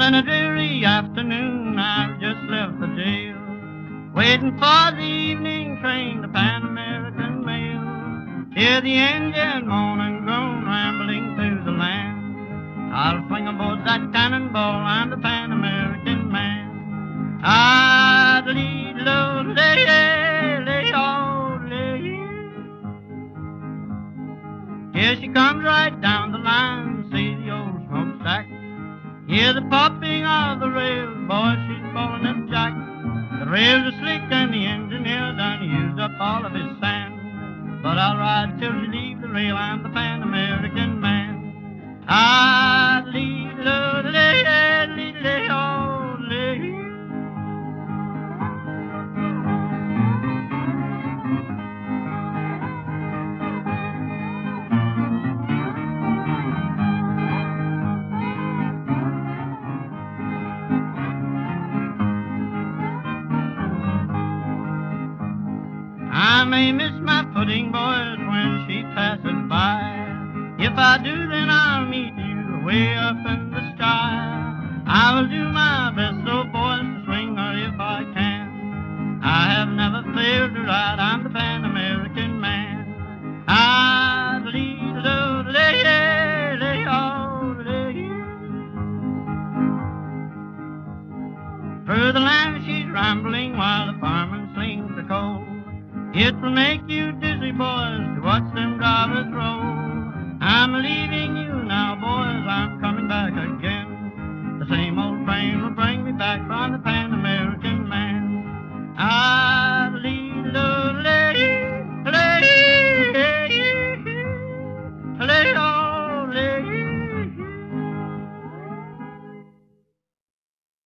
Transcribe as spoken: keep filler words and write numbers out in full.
in a dreary afternoon, I've just left the jail, waiting for the evening train, the Pan American mail. Hear the engine moan and groan, rambling through the land. I'll swing aboard that cannonball, I'm the Pan American man. I'd lead low, lay, lay, oh, lay. Here she comes right down the line, see the old smokestack. Hear the popping of the rails, boy, she's falling up jack. The rails are slick and the engineer done used up all of his sand. But I'll ride till she leaves the rail, I'm the Pan American man. I'd lead low, lay, lay, lay, oh, lay. I may miss my footing, boys, when she passes by. If I do, then I'll meet you way up in the sky. I will do my best, though, boys, to swing her if I can. I have never failed to ride, I'm the Pan American man. I lead low, lay, lay, oh, lay. Through the land she's rambling while the fireman slings the coal. It will make you dizzy, boys, to watch them drivers roll. I'm leaving you now, boys, I'm